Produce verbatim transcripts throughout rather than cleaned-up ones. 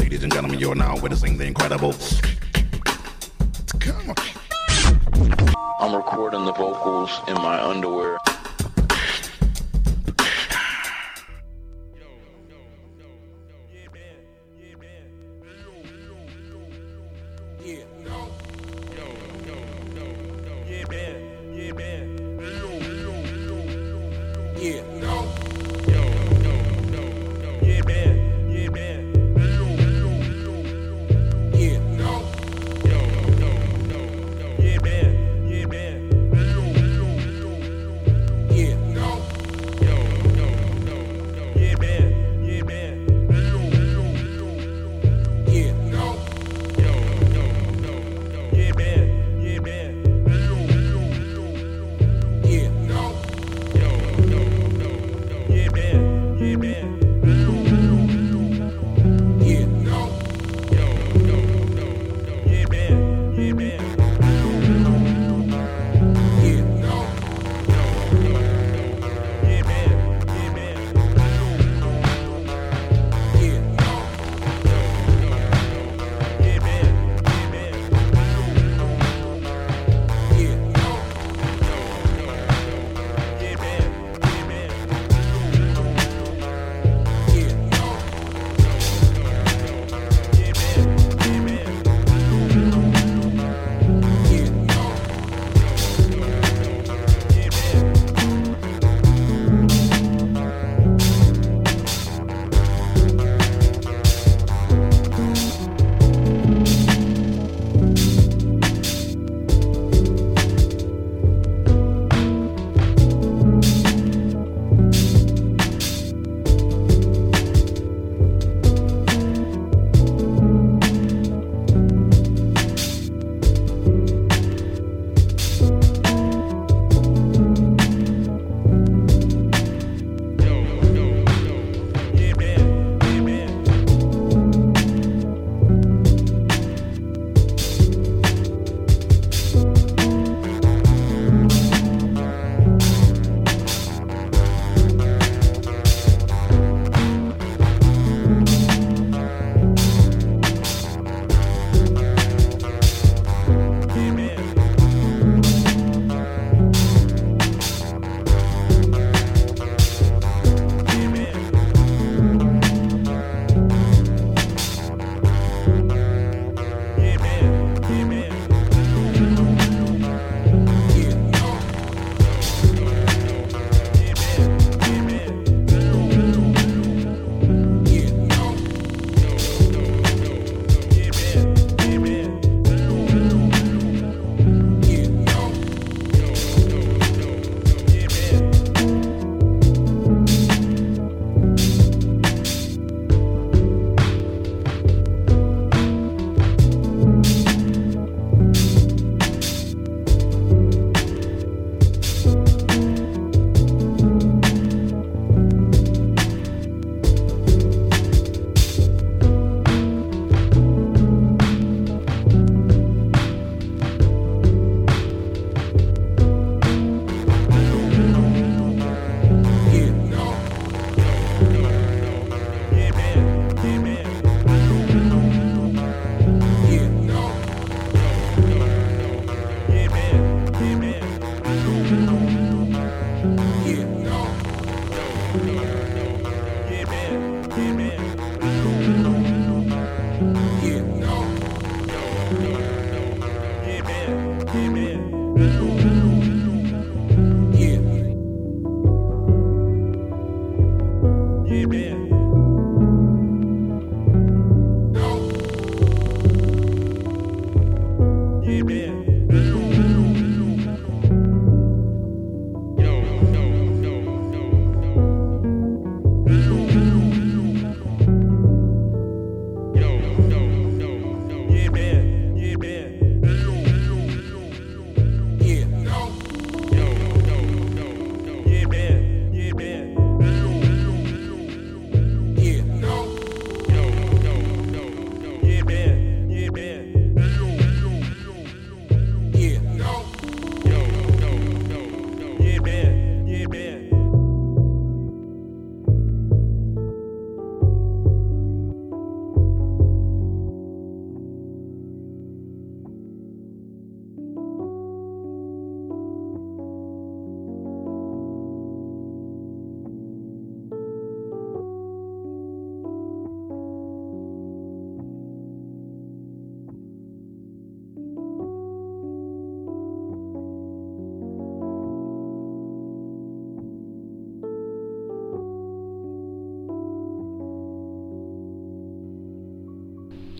Ladies and gentlemen, you're now witnessing the incredible. Come on. I'm recording the vocals in my underwear.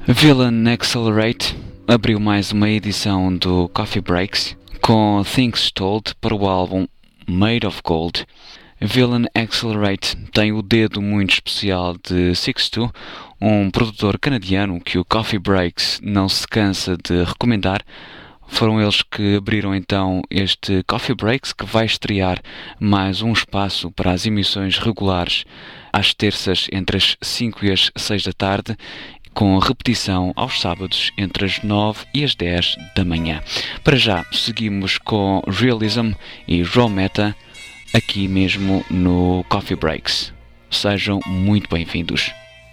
Villain Accelerate abriu mais uma edição do Coffee Breaks com Things Told para o álbum Made of Gold. Villain Accelerate tem o dedo muito especial de Sixto, um produtor canadiano que o Coffee Breaks não se cansa de recomendar. Foram eles que abriram então este Coffee Breaks, que vai estrear mais um espaço para as emissões regulares às terças entre as cinco e as seis da tarde, com repetição aos sábados entre as nove e as dez da manhã. Para já, seguimos com Realism e Raw Meta, aqui mesmo no Coffee Breaks. Sejam muito bem-vindos.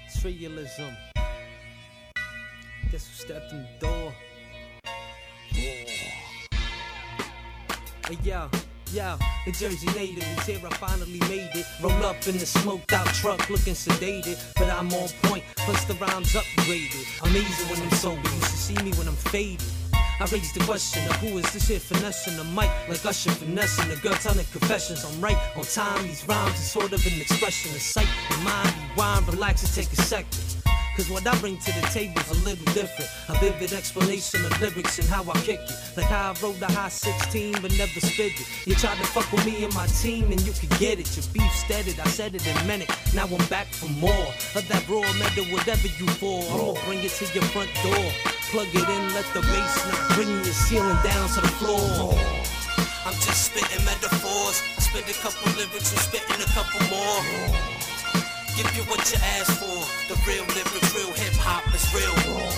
Yo, the Jersey native is here, I finally made it. Roll up in the smoked out truck looking sedated, but I'm on point, plus the rhymes upgraded. Amazing when I'm sober, you should see me when I'm faded. I raised the question of who is this here finessing the mic like Usher finessing the girl telling confessions. I'm right on time, these rhymes are sort of an expression of sight and mind. Rewind, relax and take a second, cause what I bring to the table's a little different. A vivid explanation of lyrics and how I kick it, like how I wrote the high sixteen but never spit it. You tried to fuck with me and my team and you could get it. Your beef steadied, I said it and meant it. Now I'm back for more of that raw metal, whatever you for. I'ma bring it to your front door. Plug it in, let the bass knock, bring your ceiling down to the floor. I'm just spitting metaphors. I spit a couple lyrics and spitting a couple more. Give you what you asked for. The real lyrics, real hip-hop is real.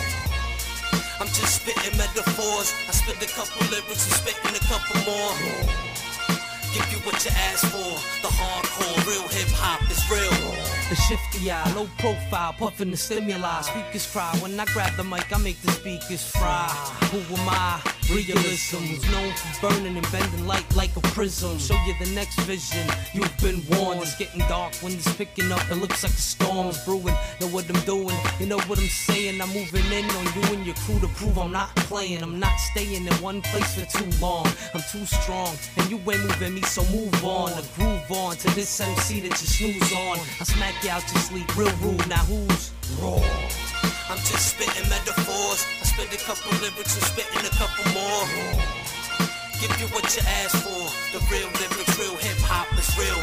I'm just spitting metaphors. I spit a couple lyrics and spitting a couple more. Give you what you asked for. The hardcore, real hip-hop is real. The shifty eye, low profile, puffing the stimuli. Speakers cry when I grab the mic, I make the speakers fry. Who am I? Realism, who's known for burning and bending light like a prism. Show you the next vision, you've been warned. It's getting dark when it's picking up, it looks like a storm's brewing. Know what I'm doing, you know what I'm saying. I'm moving in on you and your crew to prove I'm not playing. I'm not staying in one place for too long. I'm too strong, and you ain't moving me, so move on. To groove on to this M C that you snooze on. I smack you out your sleep, real rude, now who's raw? I'm just spitting metaphors. I spit a couple lyrics and spitting a couple more. Give you what you asked for. The real lyrics, real hip-hop is real.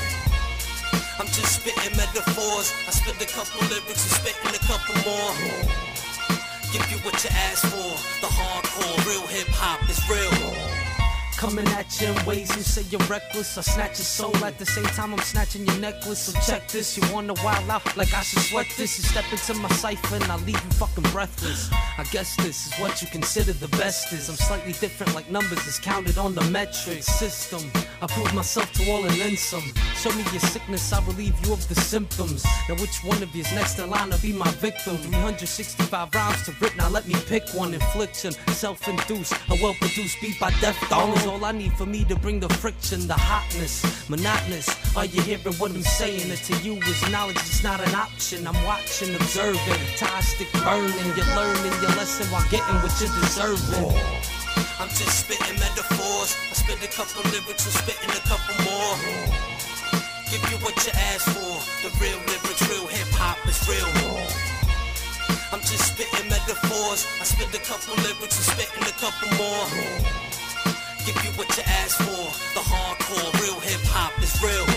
I'm just spitting metaphors. I spit a couple lyrics and spitting a couple more. Give you what you asked for. The hardcore, real hip-hop is real. Coming at you in ways you say you're reckless. I snatch your soul at the same time I'm snatching your necklace. So check this, you wanna wild out like I should sweat this. You step into my cipher and I leave you fucking breathless. I guess this is what you consider the best is. I'm slightly different like numbers is counted on the metric system. I prove myself to all and then some. Show me your sickness, I'll relieve you of the symptoms. Now which one of you's next in line to be my victim? three hundred sixty-five rhymes to rip, now let me pick one. Infliction, self-induced, a well-produced beat by Def Dollars. All I need for me to bring the friction, the hotness, monotonous. Are you hearing what I'm saying? It to you is knowledge, it's not an option. I'm watching, observing, tie stick burning. You're learning your lesson while getting what you're deserving. I'm just spitting metaphors. I spit a couple lyrics and spitting a couple more. Give you what you asked for. The real lyrics, real hip-hop is real. I'm just spitting metaphors. I spit a couple lyrics and spitting a couple more. Give you what you asked for. The hardcore, real hip-hop is real.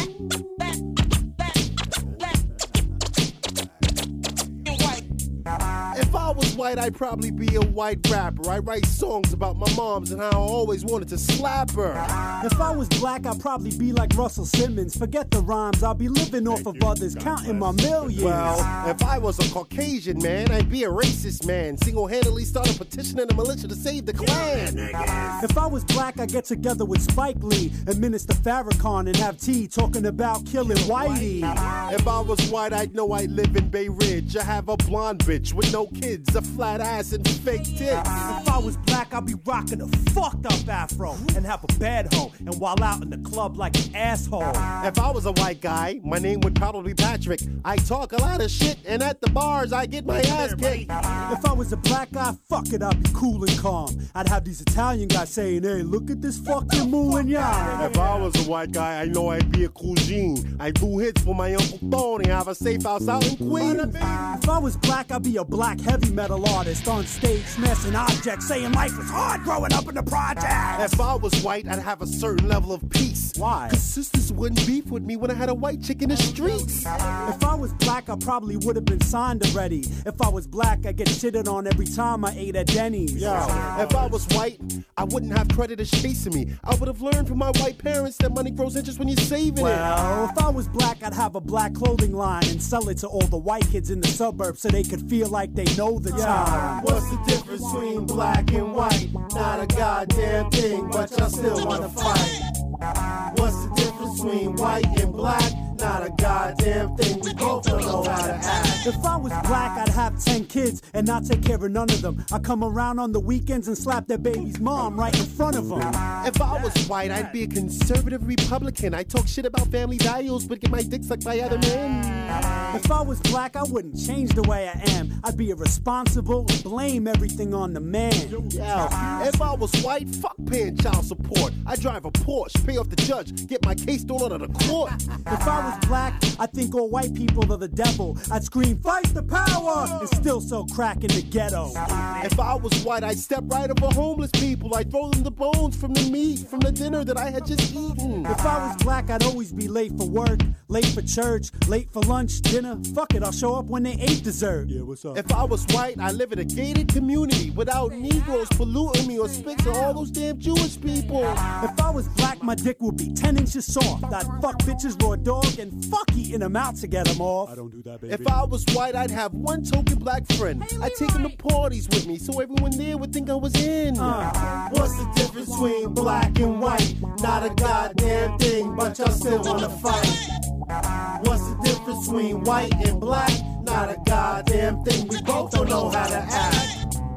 If I I was white, I'd probably be a white rapper. I write songs about my moms and how I always wanted to slap her. If I was black, I'd probably be like Russell Simmons. Forget the rhymes, I'll be living off of others, counting my millions. Well, if I was a Caucasian man, I'd be a racist man. Single-handedly start a petition in the militia to save the Klan. If I was black, I'd get together with Spike Lee and Minister Farrakhan and have tea talking about killing Whitey. If I was white, I'd know I'd live in Bay Ridge. I have a blonde bitch with no kids, a flat ass and fake tits. If I was black, I'd be rocking a fucked up afro and have a bad hoe and while out in the club like an asshole. If I was a white guy, my name would probably be Patrick. I talk a lot of shit and at the bars I get my ass kicked. If I was a black guy, fuck it, I'd be cool and calm. I'd have these Italian guys saying, hey, look at this fucking moulignana. If I was a white guy, I know I'd be a cuisine. I do hits for my Uncle Tony, have a safe house out in Queens. If I was black, I'd be a black heavy metal artist on stage smashing objects, saying life was hard growing up in the projects. If I was white, I'd have a certain level of peace. Why? Cause sisters wouldn't beef with me when I had a white chick in the streets. If I was black, I probably would have been signed already. If I was black, I'd get shitted on every time I ate at Denny's. Yo, if I was white, I wouldn't have creditors chasing me. I would have learned from my white parents that money grows interest when you're saving well, it. Well, if I was black, I'd have a black clothing line and sell it to all the white kids in the suburbs so they could feel like they know the time. What's the difference between black and white? Not a goddamn thing, but y'all still wanna fight. What's the difference between white and black? Not a goddamn thing, we both don't know how to act. If I was black, I'd have ten kids and not take care of none of them. I'd come around on the weekends and slap their baby's mom right in front of them. If I was white, I'd be a conservative Republican. I'd talk shit about family values, but get my dick sucked by other men. If I was black, I wouldn't change the way I am. I'd be irresponsible and blame everything on the man. Yo, if I was white, fuck paying child support. I'd drive a Porsche, pay off the judge, get my case thrown out of the court. If I was black, I think all white people are the devil. I'd scream, fight the power, and still sell crack in the ghetto. If I was white, I'd step right over homeless people. I'd throw them the bones from the meat, from the dinner that I had just eaten. If I was black, I'd always be late for work, late for church, late for lunch, dinner. Fuck it, I'll show up when they ate dessert. Yeah, what's up? If I was white, I'd live in a gated community without Negroes polluting me or spits of all those damn Jewish people. If I was black, my dick would be ten inches soft. I'd fuck bitches raw dog and fuck eating them out to get them off. I don't do that, baby. If I was white, I'd have one token black friend. Hey, I'd take him to parties with me so everyone there would think I was in. Uh, What's the difference between black and white? Not a goddamn thing, but y'all still wanna fight. What's the difference between white and black? Not a goddamn thing, we both don't know how to act.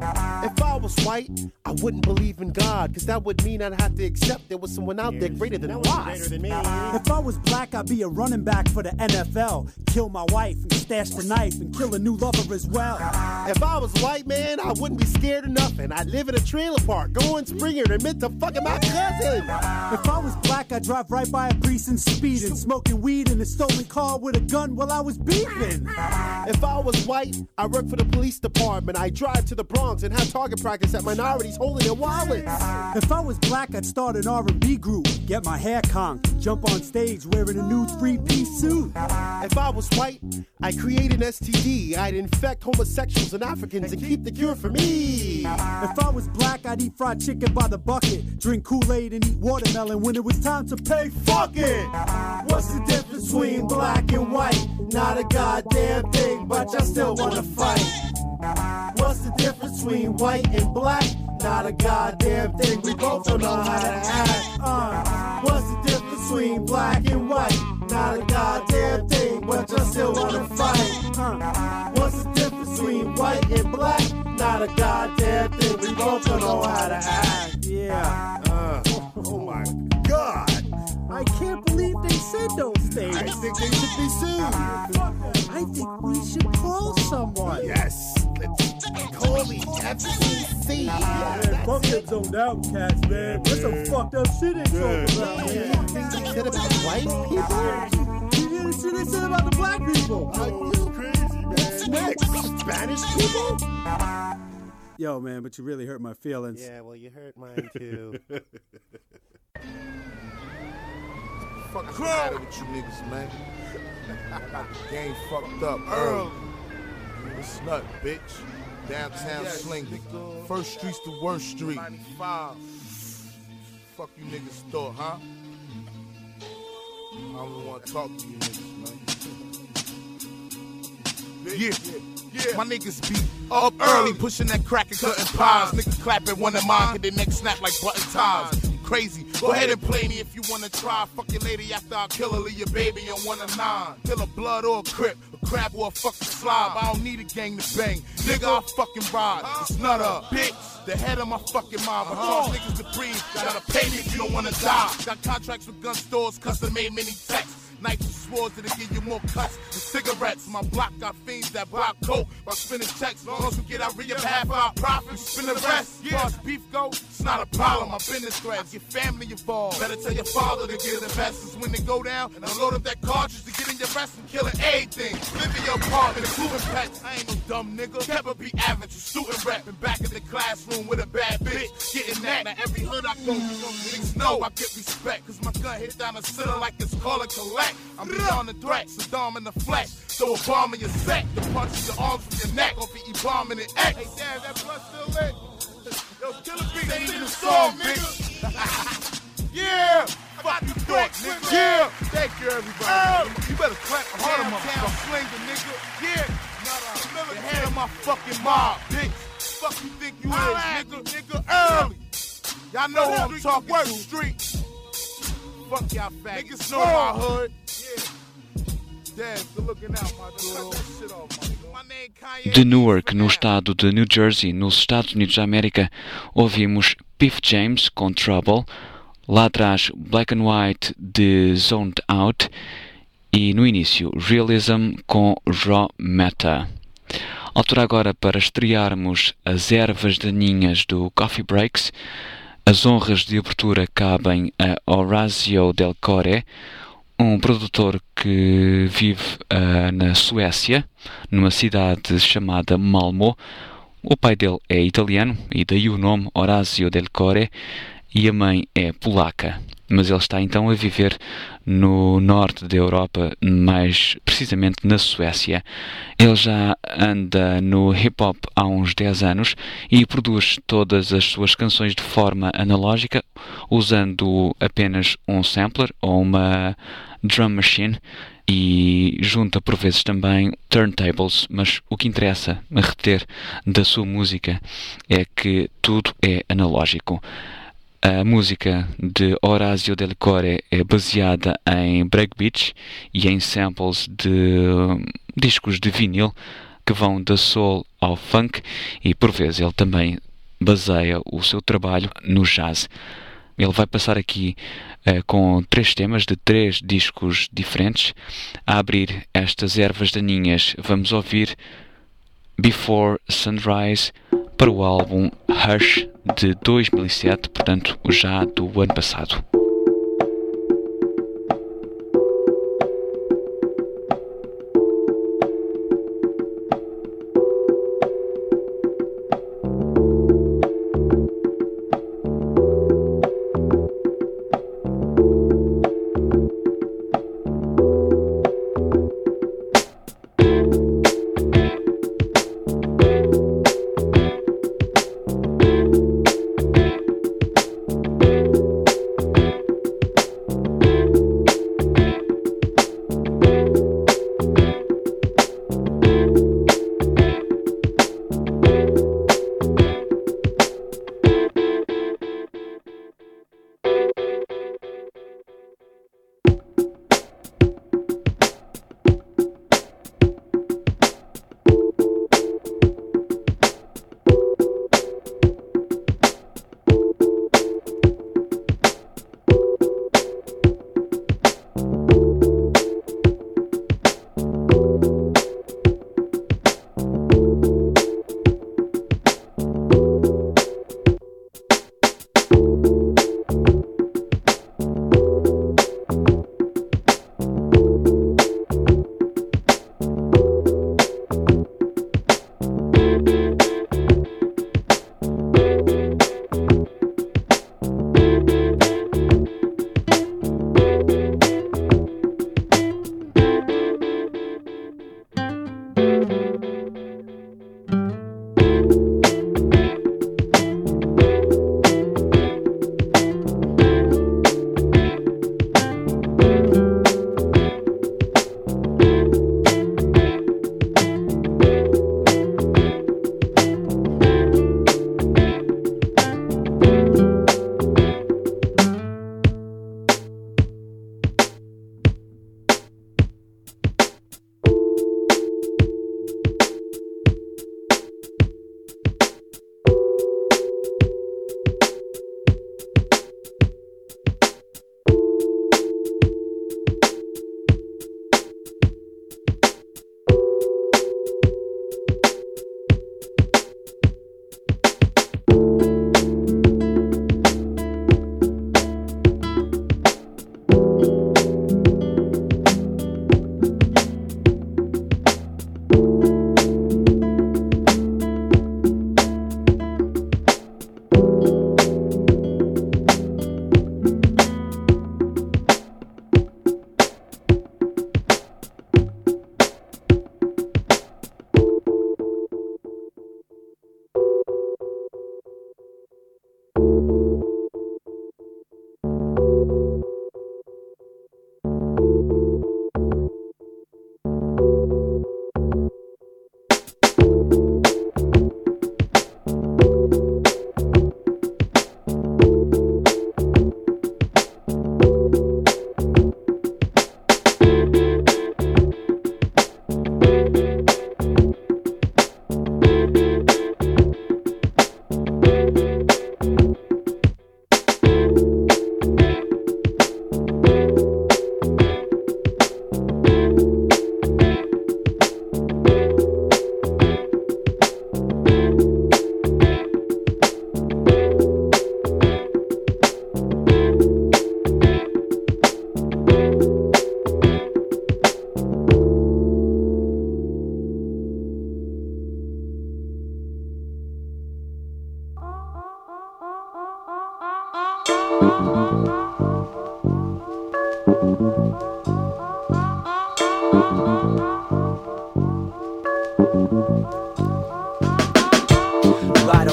If I was white, I wouldn't believe in God, cause that would mean I'd have to accept there was someone out there greater than us. If I was black, I'd be a running back for the N F L. Kill my wife and stash the knife and kill a new lover as well. If I was white, man, I wouldn't be scared of nothing. I'd live in a trailer park, go in Springer and admit to fucking my cousin. If I was black, I'd drive right by a precinct speeding, smoking weed in a stolen car with a gun while I was beefing. If I was white, I work for the police department. I drive to the Bronx and have target practice at minorities holding their wallets. If I was black, I'd start an R and B group, get my hair conked, jump on stage wearing a new three-piece suit. If I was white, I'd create an S T D. I'd infect homosexuals and Africans and keep the cure for me. If I was black, I'd eat fried chicken by the bucket, drink Kool-Aid and eat watermelon when it was time to pay. Fuck it! What's the difference between black and white? Not a goddamn thing, but y'all still wanna fight. What's the difference between white and black? Not a goddamn thing, we both don't know how to act. Uh, what's the difference between black and white? Not a goddamn thing, but y'all still wanna fight. Uh, what's the difference between white and black? Not a goddamn thing, we both don't know how to act. Yeah. Uh, oh my God. I can't believe they said those things. I think they should be sued. I think we should call someone. Yes, let's call the F C C. Yeah, man, fuck them zoned out cats, man. There's some fucked up shit they talking about. Yeah. Things they said about white people? You didn't see they said about the black people. Are you crazy, man? What's next? Spanish people? Yo, man, but you really hurt my feelings. Yeah, well, you hurt mine too. What's the matter with you niggas, man? I got the game fucked up early. Give me the snut, bitch. Downtown slinging. First street's the worst street. ninety-five. Fuck you niggas thought, huh? I don't want to talk to you niggas, man. Yeah, yeah. My niggas be up early, pushing that crack and cutting pies. Niggas clapping one of mine, and the next snap like button ties. Crazy. Go ahead and play me if you wanna try. Fuck your lady after I kill her, leave your baby on one of nine. Kill a blood or a crip, a crab or a fucking slob. I don't need a gang to bang. Nigga, I'll fucking ride. It's not a bitch. The head of my fucking mind. I told niggas to breathe. Gotta pay me if you don't wanna die. Got contracts with gun stores, custom made many texts. Knives and swords that'll give you more cuts than cigarettes. My block got fiends that block coke by spinning checks. Long as we get out re-up half our profit, spin the rest. Yeah. As far as beef go, it's not a problem. My business threads, get family involved. Better tell your father to get investments when they go down. And I'll load up that cartridge to get in your rest and killing everything. Live in your apartment, including pets. I ain't no dumb nigga. Never be average, a student rep. And back in the classroom with a bad bitch. Getting that. Now every hood I go, niggas know I get respect. Cause my gun hit down the center like it's call and collect. I'm beyond the threat, Saddam in the flesh. So a bomb in your set, the punch in your arms from your neck, off the E-bomb in the X. Hey, damn, that blood still lit. Yo, Killer Beat, they sing the song, bitch. Yeah, fuck you thought, nigga. Yeah, thank you, everybody. Uh, you better clap harder, motherfucker. Slinger, nigga. Yeah, the head of my fucking mob, bitch. Fuck you think you is, nigga? Nigga, early. Y'all know who I'm talking to. Street. Fuck y'all faggots. Niggas know my hood. De Newark, no estado de New Jersey, nos Estados Unidos da América, ouvimos Piff James com Trouble, lá atrás Black and White de Zoned Out e no início Realism com Raw Meta. Altura agora para estrearmos as ervas daninhas do Coffee Breaks. As honras de abertura cabem a Horacio Del Core, um produtor que vive uh, na Suécia, numa cidade chamada Malmö. O pai dele é italiano, e daí o nome Horacio Del Core, e a mãe é polaca. Mas ele está então a viver no norte da Europa, mais precisamente na Suécia. Ele já anda no hip-hop há uns dez anos e produz todas as suas canções de forma analógica, usando apenas um sampler ou uma drum machine, e junta por vezes também turntables, mas o que interessa a reter da sua música é que tudo é analógico. A música de Horacio Del Core é baseada em breakbeats e em samples de discos de vinil que vão da soul ao funk, e por vezes ele também baseia o seu trabalho no jazz. Ele vai passar aqui uh, com três temas de três discos diferentes. A abrir estas ervas daninhas vamos ouvir Before Sunrise, para o álbum Hush de dois mil e sete, portanto já do ano passado.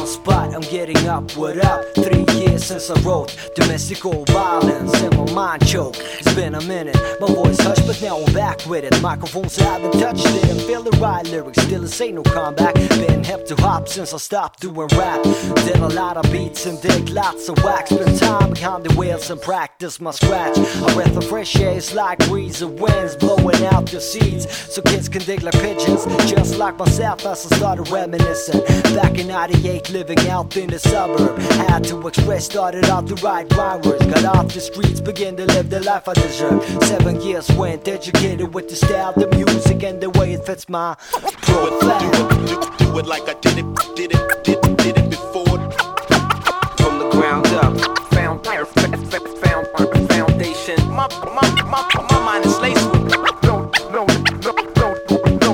on spot, I'm getting up, what up? Three years since I wrote Domestical Violence and my mind choke. It's been a minute, my voice hushed, but now I'm back with it. Microphones I haven't touched it and feel the right lyrics. Still this ain't no comeback. Been hip to hop since I stopped doing rap. Did a lot of beats and dig lots of wax. Spend time behind the wheels and practice my scratch. A breath of fresh air is like breeze of winds blowing out your seeds, so kids can dig like pigeons. Just like myself as I started reminiscing. Back in ninety-eight, living out in the suburb. Had to express, started out the right rhyme words. Got off the streets, began to live the life I deserve. Seven years went, educated with the style, the music, and the way it fits my profile. Do it, do it, do it like I did it, did it, did it, did it before. From the ground up, found, found, found foundation. My, my, my, my mind is laced with no, no, no, no, no,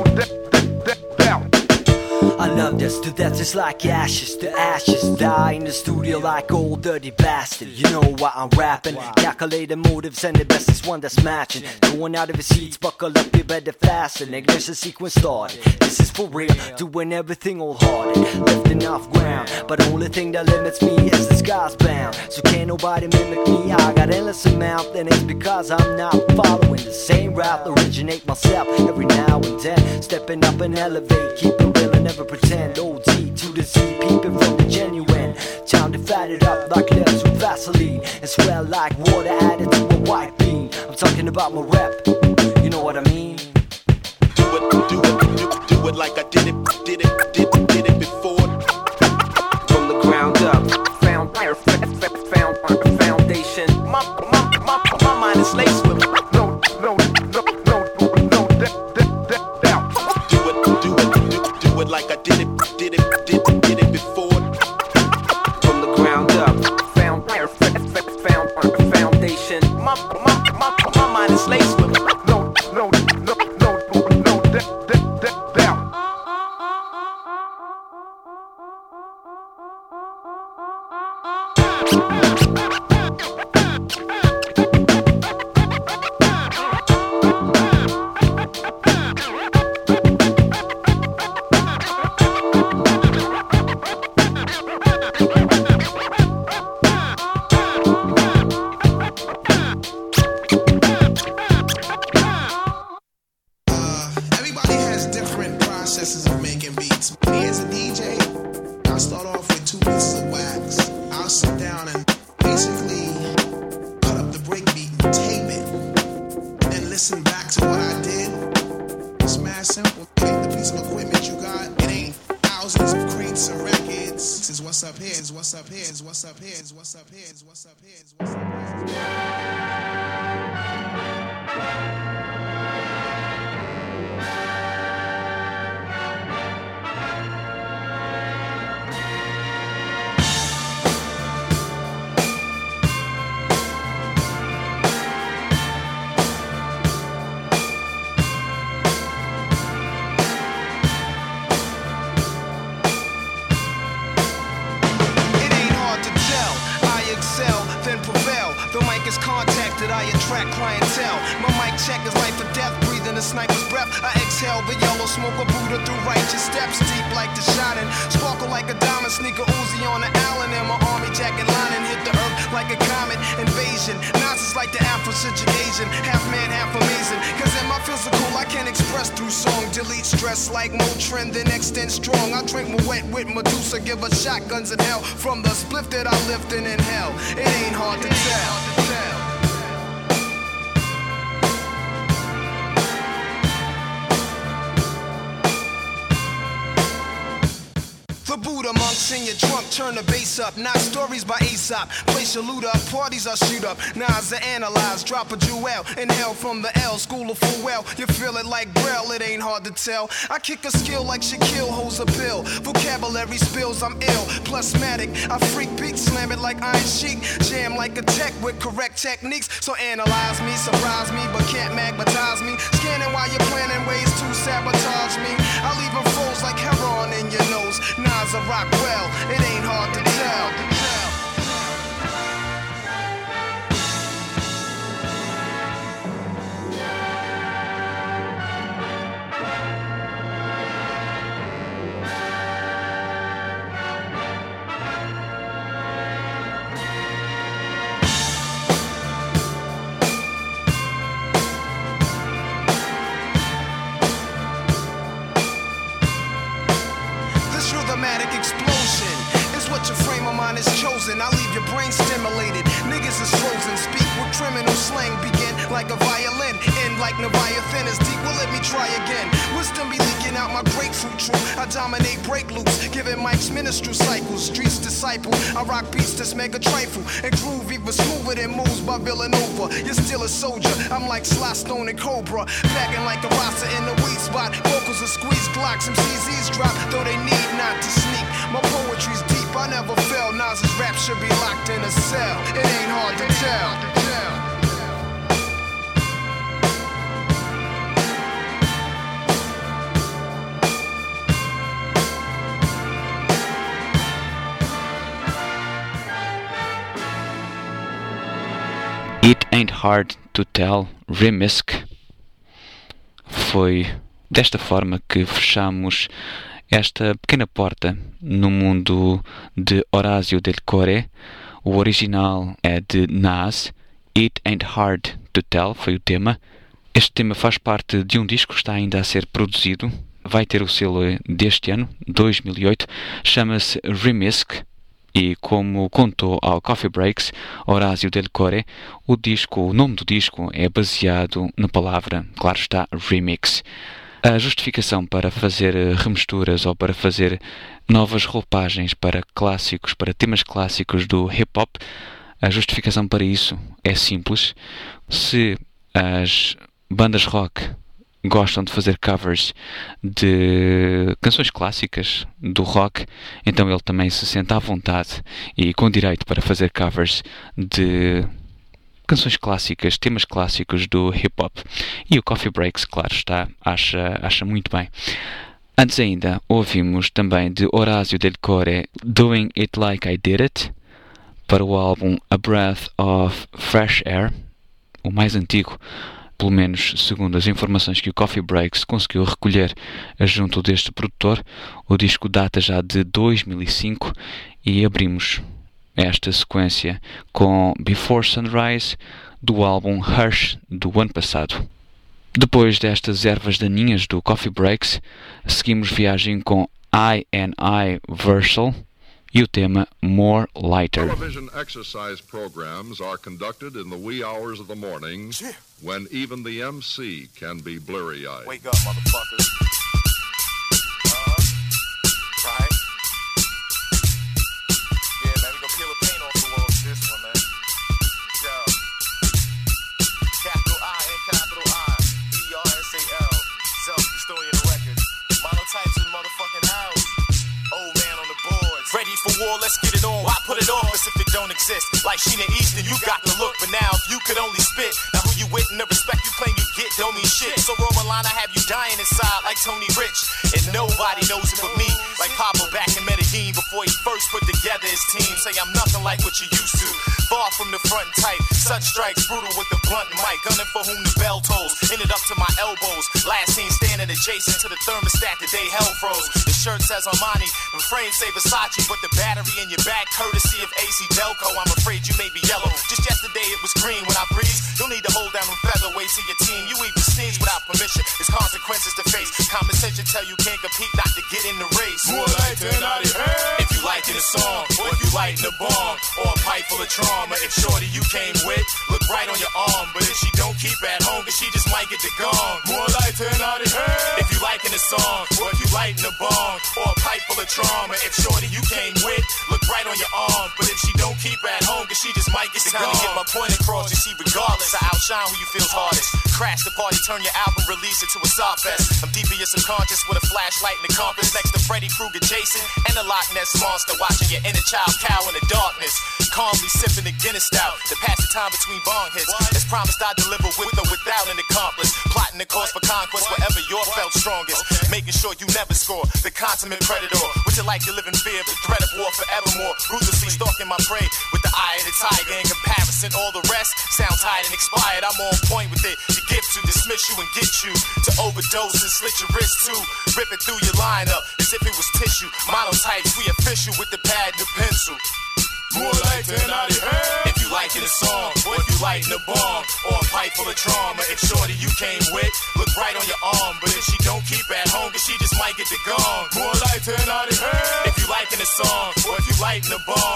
doubt. I love this to death, it's like ashes to ashes. Die in the studio like old dirty bastard. You know why I'm rapping. Calculated motives and the best is one that's matching. Going out of your seats, buckle up, you better fasten. Ignition sequence started. This is for real, doing everything wholehearted. Lifting off ground, but the only thing that limits me is the sky's bound. So can't nobody mimic me, I got endless amount. And it's because I'm not following the same route. Originate myself every now and then. Stepping up and elevate, keep it real and never pretend. O D to the Z, peeping from the genuine. Time to fat it up like lips with Vaseline and swell like water added to a white bean. I'm talking about my rep, you know what I mean? Do it, do it, do, do it like I did it, did it, did, did it before. From the ground up, found, found, found foundation. My, my, my, my mind is laced with no, no, no, no, no, doubt. Do it, do it, do, do it like I did it, did it, did, did it before. From the ground up, found, found, found foundation. My, my, my, my mind is laced with no, no, no, no, no, doubt. Everybody has different processes of making beats. Me as a D J, I'll start off with two pieces of wax. I'll sit down and basically cut up the break beat and tape it. Then listen back to what I did. It's mad simple. Take the piece of equipment you got. It ain't thousands of crates of records. This is what's up here, is what's up here, is what's up here, is what's up here, is what's up here, is what's up here. Contacted, I attract clientele. My mic check is life or death, breathing a sniper's breath. I exhale the yellow smoke of Buddha through righteous steps, deep like the shining, sparkle like a diamond, sneaker Uzi on the Allen, and my army jacket lining hit the earth like a comet invasion. Nazis like the Afro-Centric Asian, half man, half amazing. Cause in my physical, I can express through song, delete stress like Motrin, then extend strong. I drink my wet with Medusa, give her shotguns in hell from the spliff that I lift and inhale. It ain't hard to tell. The Buddha monks in your trunk, turn the bass up. Not stories by Aesop. Place your loot up, parties I shoot up. Nas I analyze, drop a jewel. Inhale from the L, school of full well. You feel it like Braille, it ain't hard to tell. I kick a skill like Shaquille holds a pill. Vocabulary spills, I'm ill. Plasmatic, I freak beat, slam it like Iron Sheik. Jam like a tech with correct techniques. So analyze me, surprise me, but can't magnetize me. Scanning while you're planning ways to sabotage me. I leave them froze like heroin in your nose. Nas a rock well, it ain't hard to tell. frozen, I leave your brain stimulated. Niggas is frozen, speak with criminal slang, begin like a violin, end like Leviathan is deep. Well, let me try again. Wisdom be leaking out my grapefruit true. I dominate break loops, giving Mike's ministry cycles. Streets disciple, I rock beats that's mega trifle and groove even smoother than moves by Villanova. You're still a soldier, I'm like Sly Stone and Cobra, packing like a roster in the weed spot. Vocals are squeeze Glocks, some C Zs drop, though they need not to sneak. My poetry's deep, I never fell. Nas's rap should be locked in a cell. It ain't hard to tell. It Ain't Hard to Tell Remisk. Foi desta forma que fechamos esta pequena porta no mundo de Horacio Del Core. O original é de Nas. It Ain't Hard to Tell foi o tema. Este tema faz parte de um disco que está ainda a ser produzido. Vai ter o selo deste ano, dois mil e oito. Chama-se Remisk. E como contou ao Coffee Breaks Horacio Del Core, o disco, o nome do disco é baseado na palavra, claro está, remix. A justificação para fazer remisturas ou para fazer novas roupagens para clássicos, para temas clássicos do hip-hop, a justificação para isso é simples. Se as bandas rock gostam de fazer covers de canções clássicas do rock, então ele também se sente à vontade e com direito para fazer covers de canções clássicas, temas clássicos do hip-hop. E o Coffee Breaks, claro está, acha, acha muito bem. Antes ainda, ouvimos também de Horacio Del Core Doing It Like I Did It, para o álbum A Breath of Fresh Air, o mais antigo, pelo menos segundo as informações que o Coffee Breaks conseguiu recolher junto deste produtor. O disco data já de dois mil e cinco e abrimos esta sequência com Before Sunrise, do álbum Hush do ano passado. Depois destas ervas daninhas do Coffee Breaks, seguimos viagem com I and I Versal e o tema More Lighter. Television exercise programs are conducted in the wee hours of the morning when even the M C can be blurry-eyed. Wake up, motherfuckers. Uh-huh. Right. Yeah, man, we gonna peel the paint off the walls with this one, man. Yo. Capital I and capital I. E R S A L. Self-Custodian Records. Monotypes in motherfucking house. Old man on the boards. Ready for war, let's get it on. Why put it off as if it don't exist? Like Sheena Easton, you got the look, but now if you could only spit, now who you with and the respect you claim you get don't mean shit. So roll a line, I have you dying inside like Tony Rich, and nobody knows it but me. Like Pablo back in Medellin before he first put together his team. Say I'm nothing like what you used to. Far from the front type, such strikes brutal with the blunt mic. Gunning for whom the bell tolls, ended up to my elbows. Last seen standing adjacent to the thermostat the day hell froze. The shirt says Armani, and frames say Versace, but the battery in your back courtesy of A C Delco. I'm afraid you may be yellow. Just yesterday it was green. When I breeze, you'll need to hold down them featherweights to your team. You even sneeze without permission. There's consequences to face. Common sense should tell you can't compete, not to get in the race. More like ten out of ten. If you liking a song, or if you lighting a bomb, or a pipe full of trauma. If shorty you came with, look right on your arm. But if she don't keep at home, cause she just might get the gong. More like ten out of ten. If you liking a song, or if you lighting a bomb, or a pipe full of trauma. If shorty you came with, look right on your arm. But if she don't keep at home, cause she just might get the gong. Gonna get my point across, you see, regardless, I outshine who you feels hardest. Crash the party, turn your album, release it to a soft fest. I'm deep in your subconscious with a flashlight and a compass. Next to Freddy Krueger, Jason, and the Loch Ness Monster. Watching your inner child cow in the darkness. Calmly sipping the Guinness stout to pass the time between bong hits. As promised, I deliver with or without an accomplice. Plotting the cause for conquest wherever you're felt strongest. Making sure you never score. The consummate predator. Would you like to live in fear of the threat of war forevermore? Ruthlessly stalking my prey with the eye of the tiger. In comparison, all the rest sound tired and expired. I'm on point with it. To give to dismiss you and get you to overdose and slit your wrist too. Rip it through your lineup as if it was tissue. Monotypes, we official with the pad and the pencil. More like ten out of ten. If you liking a song, or if you lighting a bomb, or a pipe full of trauma. If shorty you came with, look right on your arm. But if she don't keep at home, cause she just might get the gong. More like ten out of ten. If you liking a song, or if you lighting a bomb, or a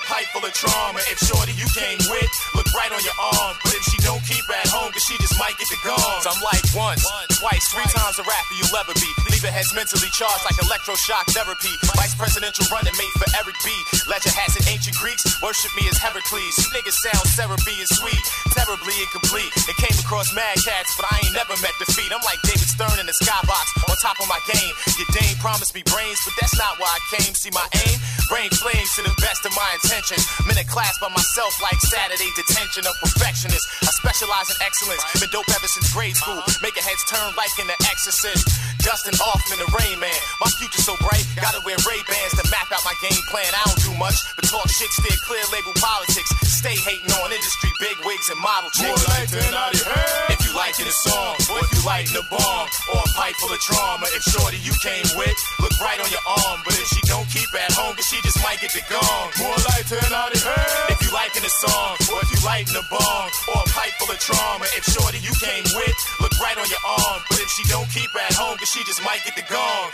pipe full of trauma. If shorty you came with, look right on your arm. But if she don't keep her at home, cause she just might get the gone. I'm like once, twice, three times a rapper you'll ever be. Leave your heads mentally charged like electroshock therapy. Vice presidential running mate for Eric B. Legend hats in ancient Greeks, worship me as Heracles. You niggas sound syrupy and sweet, terribly incomplete. It came across mad cats, but I ain't never met defeat. I'm like David Stern in the skybox, on top of my game. Your dame promised me brains, but that's not why I came. See my aim? Brain flames to the best of my intentions. I'm in a class by myself like Saturday detention of perfectionists. I specialize in excellence, been dope ever since grade school. Making heads turn like in The Exorcist. Dustin Hoffman, the Rain Man. My future's so bright, gotta wear Ray-Bans to map out my game plan. I don't do much, but talk shit, steer clear, label politics. Stay hating on industry, big wigs and model chicks. More like than I heard. If you liking a song, or if you lighting a bomb, or a pipe full of trauma. If shorty you came with, look right on your arm. But if she don't keep her at home, cause she just might get the gone. More like than I heard. If you liking a song, or if you lighting a bomb, or a pipe full of trauma. If shorty you came with, look right on your arm. But if she don't keep her at home, cause she just might get the gone.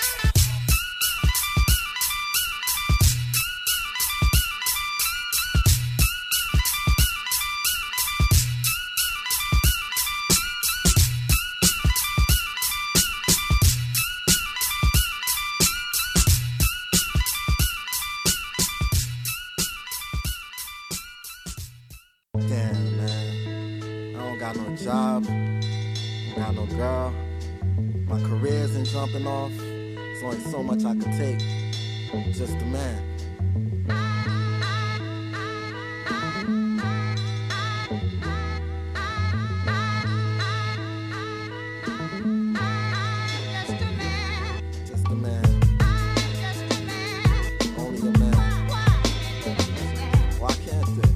Damn, man. I don't got no job. I don't got no girl. My career isn't jumping off. There's only so much I can take. Just a man. Just a man. Only a man. Why can't they?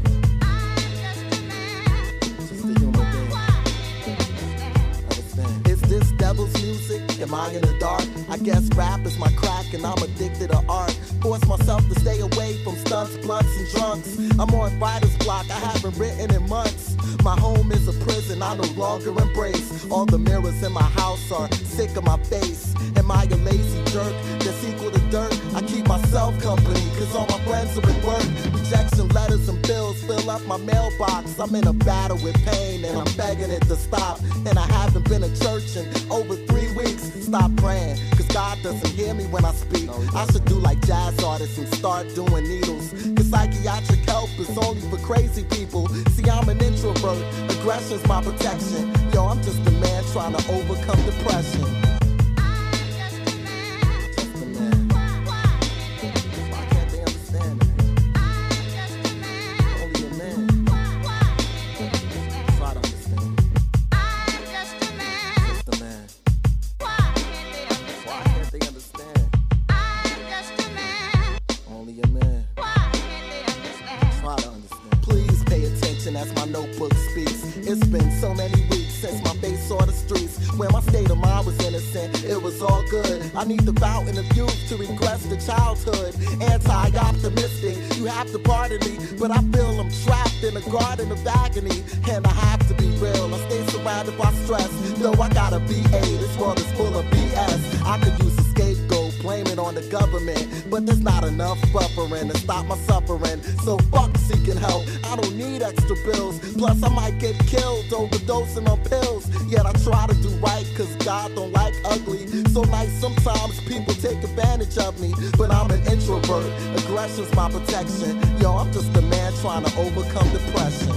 Just a human being. Understand? Is this devil's music? Am I in the dark? I guess rap is my crack and I'm addicted to art. Force myself to stay away from stunts, blunts, and drunks. I'm on writer's block, I haven't written in months. My home is a prison I no longer embrace. All the mirrors in my house are sick of my face. Am I a lazy jerk that's equal to dirt? I keep myself company, cause all my friends are at work. Rejection letters and bills fill up my mailbox. I'm in a battle with pain and I'm begging it to stop. And I haven't been to church in over three weeks. Stop praying, cause God doesn't hear me when I speak. I should do like jazz artists and start doing needles. Cause psychiatric help is only for crazy people. See, I'm an introvert, aggression's my protection. Yo, I'm just a man trying to overcome depression. As my notebook speaks, it's been so many weeks since my face saw the streets. When my state of mind was innocent, it was all good. I need the fountain of youth to regress to childhood. Anti-optimistic, you have to pardon me, but I feel I'm trapped in a garden of agony. And I have to be real, I stay surrounded by stress. Though I got a B A, this world is full of B S. I could use a scapegoat, blame it on the government, but there's not enough buffering to stop my suffering. So fuck seeking help, I don't need extra bills. Plus I might get killed overdosing on pills. Yet I try to do right cause God don't like ugly. So nice sometimes people take advantage of me, but I'm an introvert, aggression's my protection. Yo, I'm just a man trying to overcome depression.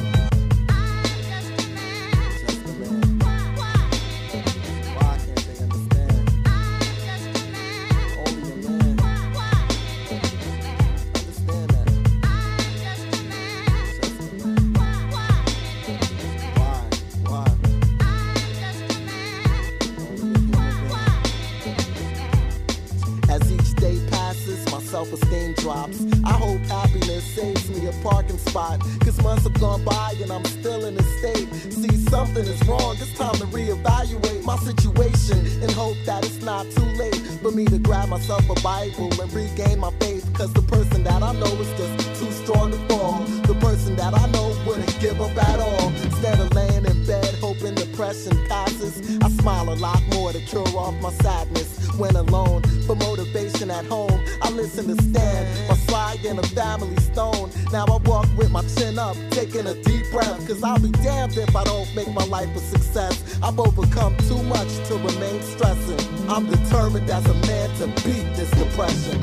Self-esteem drops. I hope happiness saves me a parking spot, cause months have gone by and I'm still in this state. See, something is wrong, it's time to reevaluate my situation and hope that it's not too late for me to grab myself a Bible and regain my faith. Cause the person that I know is just too strong to fall. The person that I know wouldn't give up at all. Instead of laying in bed hoping depression passes, I smile a lot more to cure off my sadness when alone. For motivation station at home. I listen to Stan, my slide in a family stone. Now I walk with my chin up, taking a deep breath. Cause I'll be damned if I don't make my life a success. I've overcome too much to remain stressing. I'm determined as a man to beat this depression.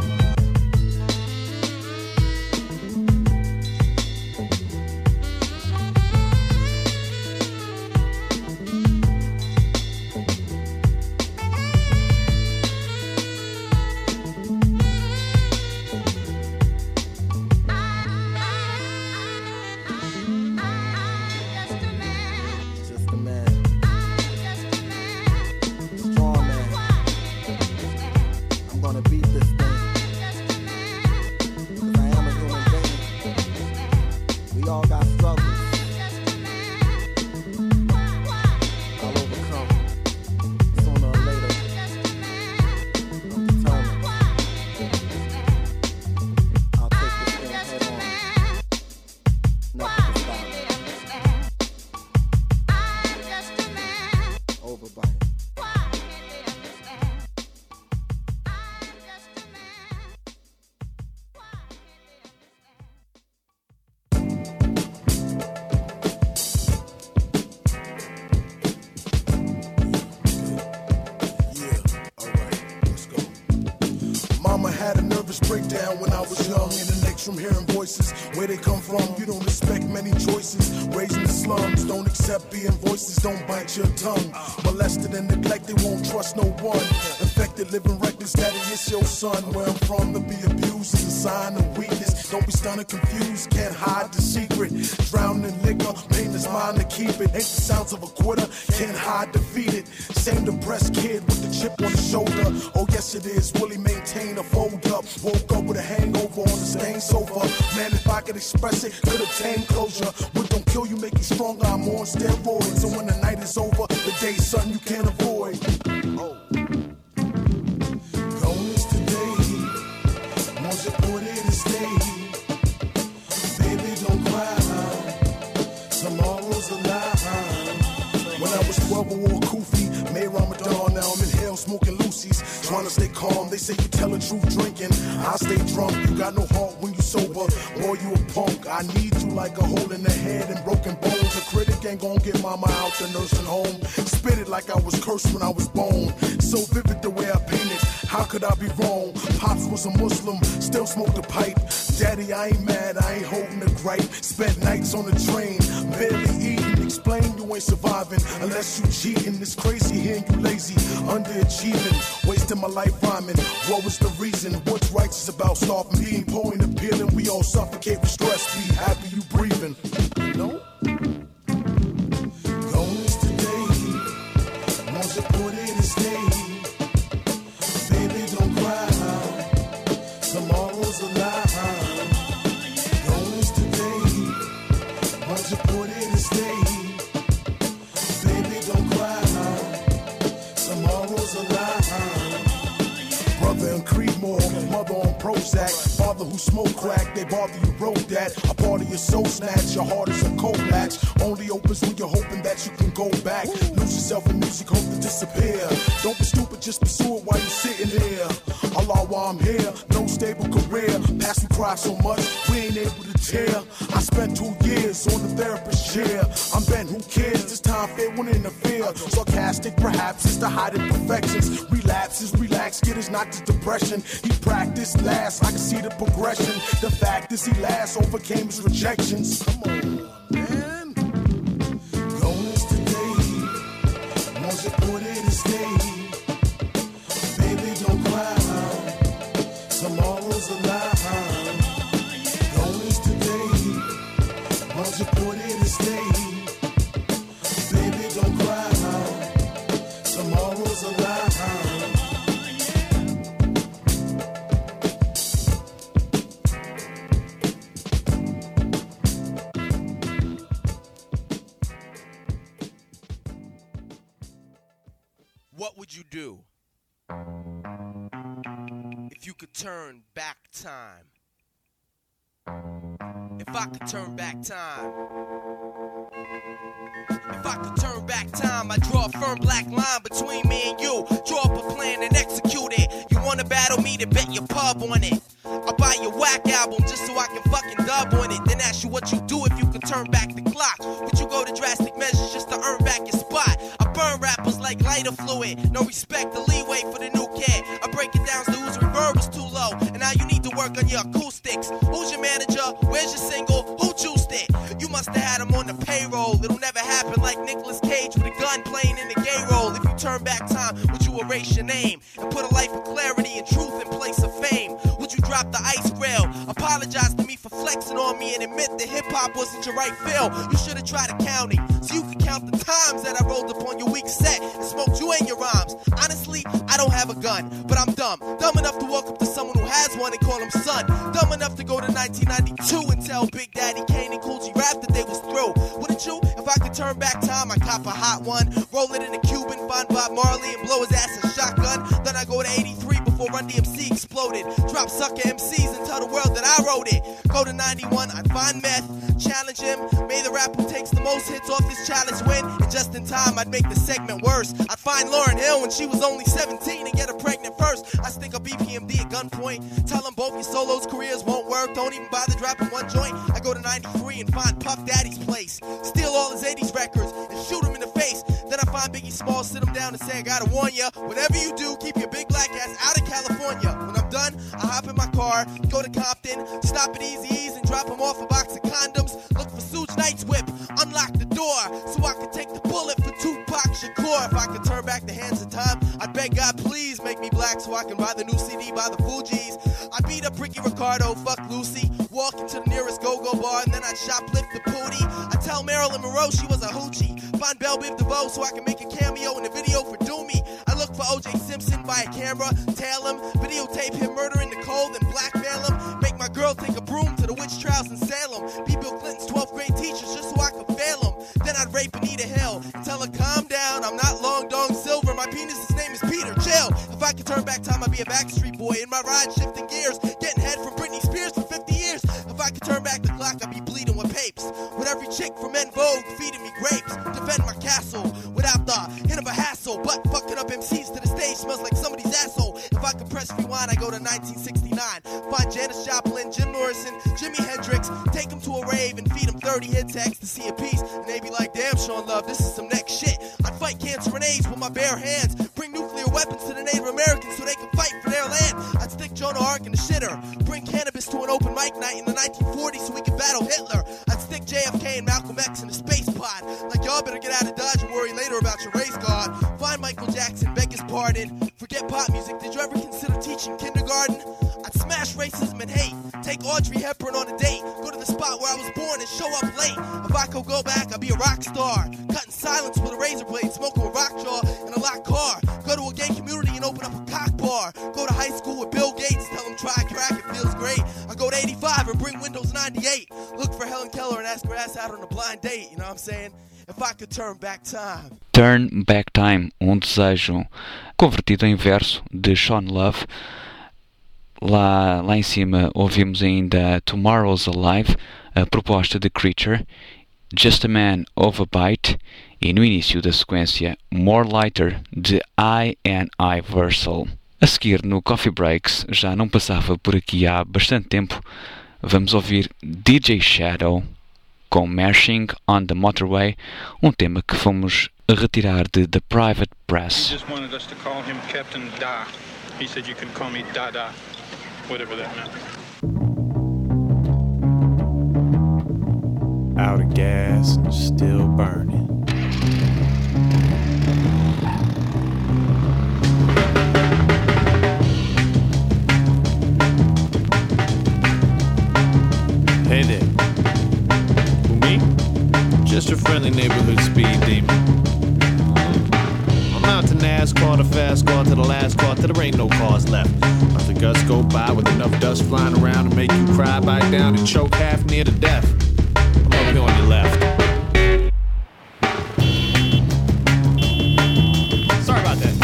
Breakdown when I was young, in the next room hearing voices. Where they come from, you don't expect many choices. Raised in the slums, don't accept being voices, don't bite your tongue. Molested and neglected, won't trust no one. Infected, living reckless, daddy, it's your son. Where I'm from, to be abused is a sign of weakness. Don't be stunned or confused, can't hide the secret. Drowning in liquor, pain is mine to keep it. Ain't the sounds of a quitter, can't hide defeated. Same depressed kid with the chip on the shoulder. Oh yes it is, will he maintain a fold up? Woke up with a hangover on the stained sofa. Man, if I could express it, could obtain closure. What don't kill you, make you stronger, I'm on steroids. So when the night is over, the day's something you can't avoid. Oh. Gone is today, manger por it stay. Baby, don't cry, tomorrow's a lie. When I was twelve, I wore Kufi, made Ramadan, now I'm in hell smoking Lucy's. Trying to stay calm, they say you tell the truth drinking. I stay drunk, you got no heart when you sober. Boy, you a punk, I need you like a hole in the head and broken bones. A critic ain't gon' get mama out the nursing home. Spit it like I was cursed when I was born. So vivid the way I paint it, how could I be wrong? Pops was a Muslim, still smoked a pipe. Daddy, I ain't mad, I ain't holding a gripe. Spent nights on the train, barely eating. Explain you ain't surviving unless you cheating. It's crazy hearing you lazy, underachieving. Wasting my life rhyming, what was the reason? What's righteous about starving? Being poor and appealing, we all suffocate with stress. Be happy you breathing. No? Gone is today, manger por it stay. Baby, don't cry, tomorrow's a lie. Gone is today, manger por it stay. Baby, don't cry, tomorrow's a lie. Brother in Creedmoor, mother on Prozac. Father who smoke crack, they bother you wrote that. A part of your soul snatch, your heart is a cold latch. Only opens when you're hoping that you can go back. Lose yourself in music, hope to disappear. Don't be stupid, just pursue it while you're sitting here. Allah, while I'm here, no stable career. Past me cry so much, we ain't able to tear. I spent two years on the therapist chair. I'm bent, who cares? This time fate won't interfere. Sarcastic, perhaps it's the hide imperfections. Relapses, relax, get his not just depression. He practiced last, I can see the progression. The fact is he last overcame his rejections. Come on, man. Gone is today, manger por it stay. Baby, don't cry, tomorrow's a lie. Gone is today, manger por it stay. Baby, don't cry, tomorrow's a lie. What would you do if you could turn back time? If I could turn back time. If I could turn back time, I'd draw a firm black line between me and you. Draw up a plan and execute it. You want a battle? Battle me to bet your pub on it. I'll buy your whack album just so I can fucking dub on it. Then ask you what you do if you could turn back the clock. Would you go to drastic measures just to earn back your spot? I burn rappers like lighter fluid. No respect the leeway for the new kid. I break it down so whose reverb was too low. And now you need to work on your acoustics. Who's your manager? Where's your single? Who juiced it? You must have had him on the payroll. It'll never happen like Nicolas Cage with a gun playing in the gay role. If you turn back time, would you erase your name? And put a life of clarity and truth in place of fame? Would you drop the ice grill? Apologize to me for flexing on me and admit that hip-hop wasn't your right feel. You should have tried accounting so you could count the times that I rolled up on your weak set and smoked you and your rhymes. Honestly, I don't have a gun, but I'm dumb. Dumb enough to walk up to someone who has one and call him son. Dumb enough to go to nineteen ninety-two and tell Big Daddy Kane and Cool G Rap that they was through. Wouldn't you? If I could turn back time, I'd cop a hot one, roll it in a Cuban, find Bob Marley and blow his ass a shotgun. Then I go to eighty-three before Run D M C exploded. Drop sucker M Cs and tell the world that I wrote it. Go to ninety-one, I'd find meth, challenge him. May the rapper who takes the most hits off this challenge win. And just in time, I'd make the segment worse. I'd find Lauryn Hill when she was only seventeen and get her pregnant first. I stick a B P M D at gunpoint. Tell them both your solos careers won't work. Don't even bother dropping one joint. I go to ninety-three and find Puff Daddy's place. Steal all his eighties records and shoot him in the face. Then I find Biggie Smalls, sit him down and say, I gotta warn ya, whatever you do, keep your big black ass out of California. When I'm done, I hop in my car, go to Compton, stop at Eazy-E's and drop him off a box of condoms. Look for Suge Knight's whip, unlock the door, so I can take the bullet for Tupac Shakur. If I could turn back the hands of time, I'd beg God please make me black so I can buy the new C D by the Fugees. I'd beat up Ricky Ricardo, fuck Lucy, walk into the nearest go-go bar and then I'd shoplift the pootie. I'd tell Marilyn Monroe she was a hoochie, find Belle Biv DeVoe so I can make a cameo in the video for Do Me. I look for O J Simpson, buy a camera, tail him, videotape him murdering Nicole, then blackmail him. Make my girl take a broom to the witch trials in Salem. Be Bill Clinton's twelfth grade teachers just so I could fail him. Then I'd rape Anita Hill and tell her calm down, I'm not Long Dong Silver, my penis's name is Peter, chill. If I could turn back time, I'd be a Backstreet Boy in my ride shifting gears, getting head from Britney Spears for fifty years. If I could turn back the clock, I'd be bleeding with papes, with every chick from En Vogue feeding me grapes. Defend my castle without the hint of a hassle, but fucking up M Cs to the stage smells like somebody's asshole. If I could press rewind, I go to nineteen sixty-nine, find Janis Joplin, Jim Morrison, Jimi Hendrix, take them to a rave and feed them thirty hits to ecstasy apiece, and they be like, damn Sean Love, this is some next shit. I'd fight cancer and AIDS with my bare hands, bring nuclear weapons to the Native Americans so they can fight for their land. I'd stick Joan of Arc in the shitter, bring cannabis to an open mic night in the nineteen forties so we could battle Hitler. I'd stick J F K and Malcolm X in a space pod, like y'all better get out of Dodge and worry later about your race guard. Find Michael Jackson, beg his pardon, forget pop music, did you ever consider teaching kindergarten? I'd smash racism and hate, take Audrey Hepburn on a date, go to the spot where I was born and show up late. If I could go back, I'd be a rock star, cutting silence with a razor blade, smoking a rock jaw in a locked car, go to a gay community and open up a cock bar, go to high school with Bill Gates, tell him try crack, it feels great. I go to eighty-five and bring Windows ninety-eight, look for Helen Keller and ask her ass out on a blind date, you know what I'm saying? If I could turn back time. Turn Back Time, um desejo convertido em verso de Sean Love. Lá, lá em cima ouvimos ainda Tomorrow's Alive, a proposta de Creature, Just a Man Overbite e no início da sequência More Lighter de I and I Versal. A seguir no Coffee Breaks, já não passava por aqui há bastante tempo, vamos ouvir D J Shadow com Mashing on the Motorway, um tema que fomos retirar de The Private Press. He just wanted us to call him Captain Da. He said you can call me Dada, whatever that meant. Out of gas, still burning. Hey there. Me? Just your friendly neighborhood speed demon. I'm out to NASCAR, the fast car, to the last car, till there ain't no cars left. Let the gusts go by with enough dust flying around to make you cry, bite down, and choke half near to death. I'm up here on your left. Sorry about that.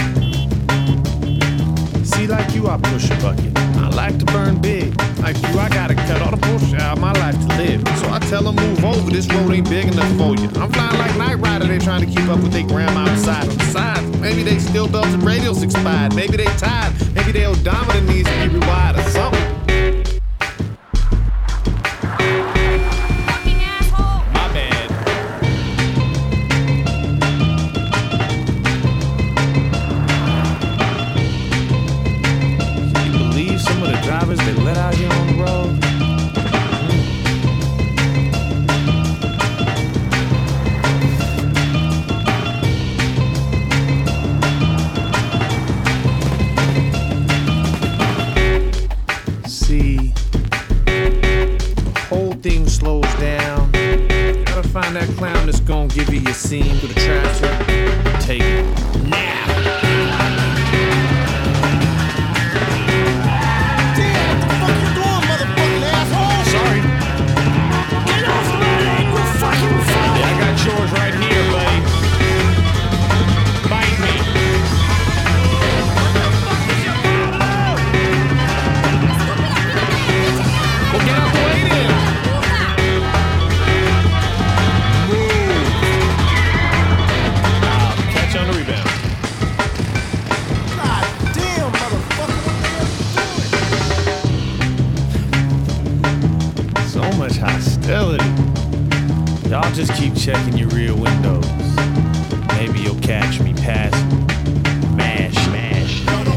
See, like you, I push a bucket. I like to burn big. Like you, I gotta cut all the bullshit out of my life to live. So I tell them move over, this road ain't big enough for you. I'm flying like Knight Rider, they trying to keep up with their grandma outside. Besides, maybe they still belted radios expired. Maybe they tired. Maybe their odometer needs to be rewired or something. They let out here on the road. See, the whole thing slows down. Gotta find that clown that's gonna give you your scene with a traffic. Take it now. Yours right here, buddy. Bite me. Well, get out the way then. Move. Uh, catch on the rebound. God damn, motherfucker, what the hell? So much hostility. Y'all just keep checking your rear windows. Maybe you'll catch me passing. Mash, mash.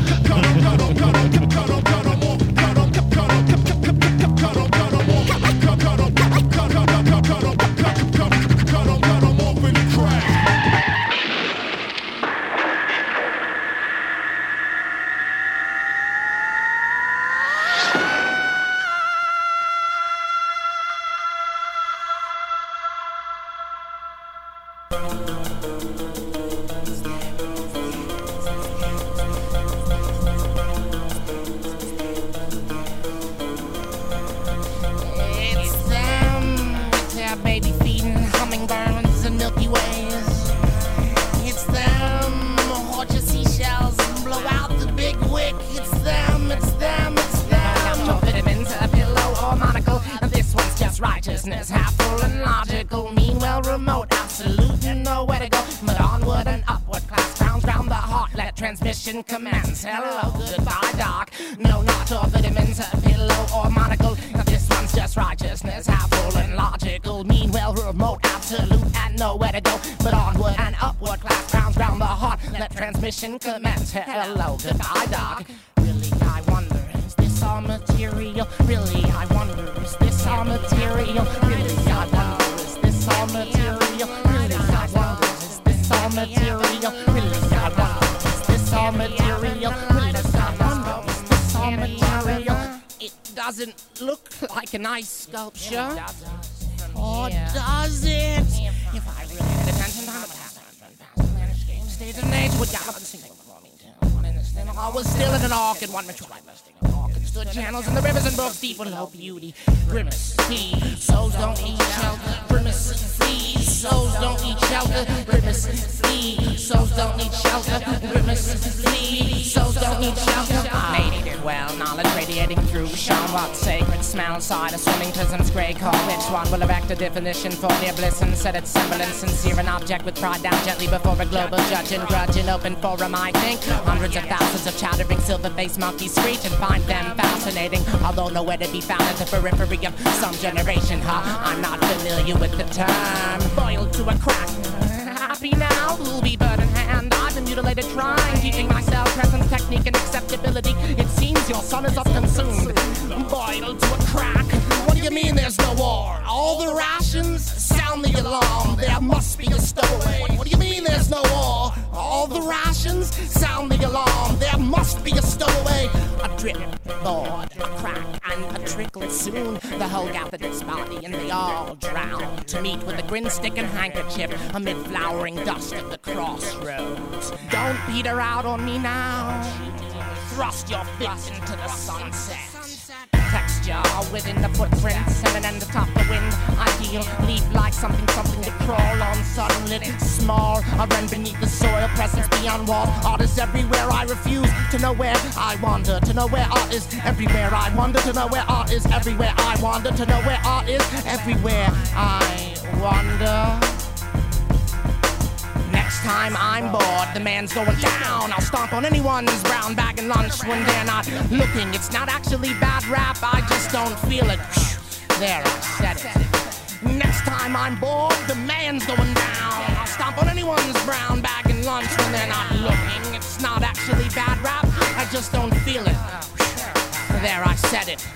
Commands. Hello, goodbye, doc. No, not all vitamins, a pillow or monocle. Now this one's just righteousness, half full and logical. Meanwhile, remote, absolute, and nowhere to go. But onward and upward, class crowns round the heart. Let transmission commence. Hello, goodbye, doc. Really, I wonder, is this all material? Really, I wonder, is this all material? Really, I wonder, is this all material? Really, I wonder, is this all material? Really, I wonder. All material, all material. It doesn't look like an ice sculpture, or does it? If I really paid attention, time would happen. Stage and age would gallop and sing before me. I was still in an orchid, one ritual I must take an orchid. Stood channels in the rivers and brooks deep with low beauty. Grimace, flee, souls don't eat shelter. Grimace, flee, souls don't eat shelter. Grimace, flee, souls don't need shelter. Grimace, flee, souls don't need shelter. Lady did well, knowledge radiating through. Sean what sacred smell side of swimming prisms grey call. Which one will erect a definition for their bliss and set its semblance sincere an object with pride down gently before a global judge and grudge in open forum. I think hundreds of thousands of chattering silver-faced monkeys screech and find them fascinating, although nowhere to be found at the periphery of some generation. Huh? I'm not familiar with the term. Boiled to a crack. Happy now, who'll be bird in hand? I've been mutilated trying, teaching myself presence, technique, and acceptability. It seems your son is up-consumed. Boiled to a crack. What do you mean there's no war? All the rations? Sound the alarm. There must be a stowaway. What do you mean there's no war? All the rations? Sound the alarm. There must be a stowaway. A drip, board, a crack, and a trickle soon. The whole gathered its body and they all drowned to meet with a grin stick and handkerchief amid flowering dust at the crossroads. Don't peter out on me now. Thrust your fist into the sunset. Text texture within the footprints, and then the top of the wind. Ideal, leap like something, something to crawl on. Suddenly, small, I run beneath the soil, presence beyond walls. Art is everywhere, I refuse to know where I wander, to know where art is everywhere. I wonder to know where art is everywhere. I wander to know where art is everywhere. I wonder. Next time I'm bored, the man's going down. I'll stomp on anyone's brown bag and lunch when they're not looking. It's not actually bad rap, I just don't feel it. There, I said it. Next time I'm bored, the man's going down. I'll stomp on anyone's brown bag and lunch when they're not looking. It's not actually bad rap, I just don't feel it. There, I said it.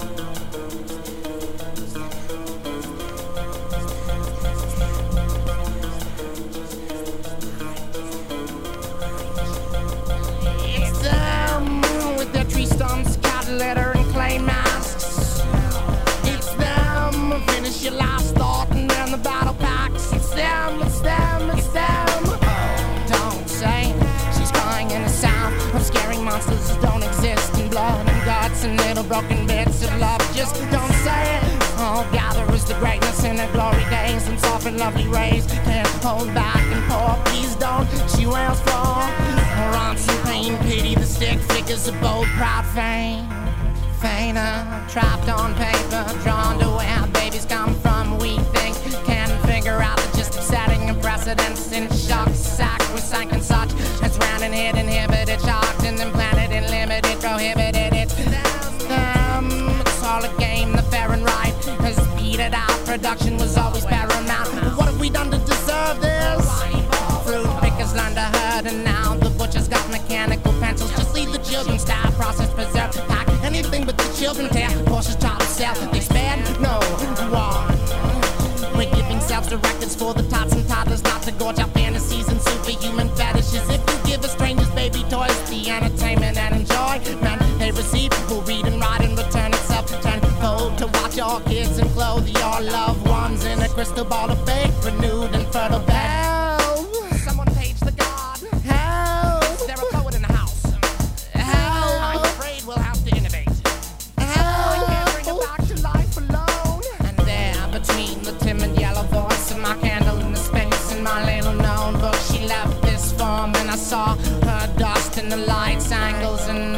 Stumps, cat litter, and clay masks. It's them. Finish your last thought and then the battle packs. It's them, it's them, it's them. Oh, don't say she's crying in the sound of scaring monsters that don't exist in blood and guts and little broken bits of love. Just don't say it. Oh, gather is the greatness in the glory days and soft and lovely rays. Can't hold back and pour. Please don't. She wails for her aunts in pain, pity the stick figures of bold, proud fame. Fainer, trapped on paper, drawn to where babies come from. We think, can't figure out the gist of setting a precedence in shock, sacrosanct and such. It's round and hid, inhibited, shocked and implanted and limited, prohibited. It's them, it's all a game, the fair and right has beat it out. Production was always paramount. What have we done to deserve this? Fruit pickers learned to herd, and now the butcher's got mechanical pencils. Just leave the children style process preserved. Pack anything but the children tear. Porsches try to sell. They spared no one. We're giving selves to records for the tots and toddlers not to gorge out fantasies and superhuman fetishes. If you give a stranger's baby toys the entertainment and enjoyment they receive, will read and write and return itself tenfold to watch your kids and clothe your loved ones in a crystal ball of fake, renewed and fertile bed. Someone page the god. Help! Is there a poet in the house? Help! I'm afraid we'll have to innovate. Help! I can't bring it back to life alone. And there, between the timid yellow voice and my candle in the space in my little known book, she left this form and I saw her dust in the lights, angles, and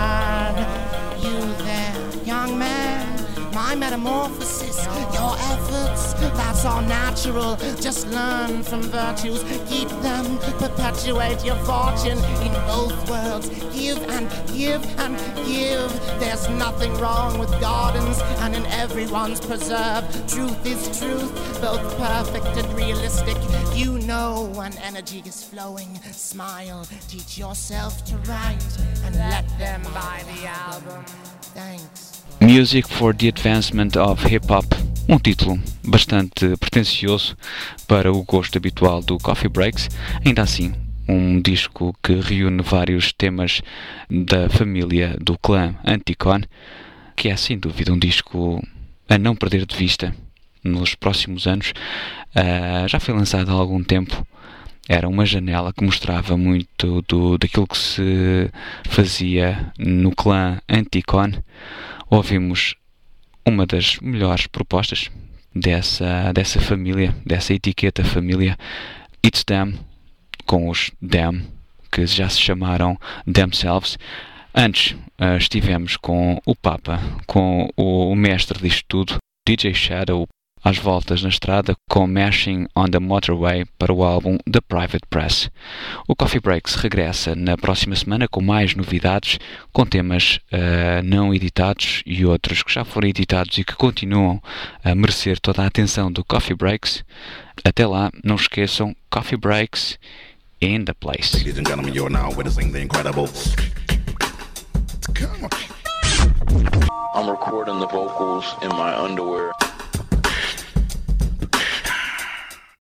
heard you there, young man. My metamorphosis, your efforts, that's all natural. Just learn from virtues, keep them, perpetuate your fortune in both worlds. Give and give and give. There's nothing wrong with gardens, and in everyone's preserve. Truth is truth, both perfect and realistic. You know when energy is flowing. Smile, teach yourself to write, and let them buy the album. Thanks. Music for the Advancement of Hip Hop, um título bastante pretencioso para o gosto habitual do Coffee Breaks, ainda assim um disco que reúne vários temas da família do clã Anticon, que é sem dúvida um disco a não perder de vista nos próximos anos. Uh, já foi lançado há algum tempo, era uma janela que mostrava muito do, daquilo que se fazia no clã Anticon. Ouvimos uma das melhores propostas dessa, dessa família, dessa etiqueta família, It's Them, com os Them, que já se chamaram Themselves. Antes uh, estivemos com o Papa, com o, o mestre disto tudo, D J Shadow, às voltas na estrada, com Mashing on the Motorway para o álbum The Private Press. O Coffee Breaks regressa na próxima semana com mais novidades, com temas uh, não editados e outros que já foram editados e que continuam a merecer toda a atenção do Coffee Breaks. Até lá, não esqueçam, Coffee Breaks in the place. Ladies and gentlemen, you're now witnessing the incredible. I'm recording the vocals in my underwear.